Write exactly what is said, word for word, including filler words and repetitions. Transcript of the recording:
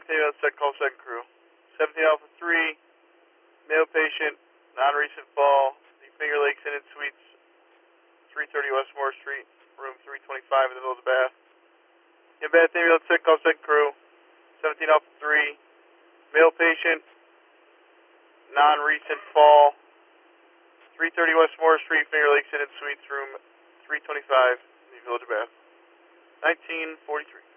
ambulance, second call, second crew. seventeen Alpha three, male patient, non-recent fall, the Finger Lakes Inn and Suites, three thirty West Moore Street, room three twenty-five in the middle of the bath. In bath ambulance, second call, second crew. seventeen Alpha three, male patient, non-recent fall, three thirty West Moore Street, Finger Lakes Inn and Suites, room three twenty-five in the Village of Bath. nineteen forty-three.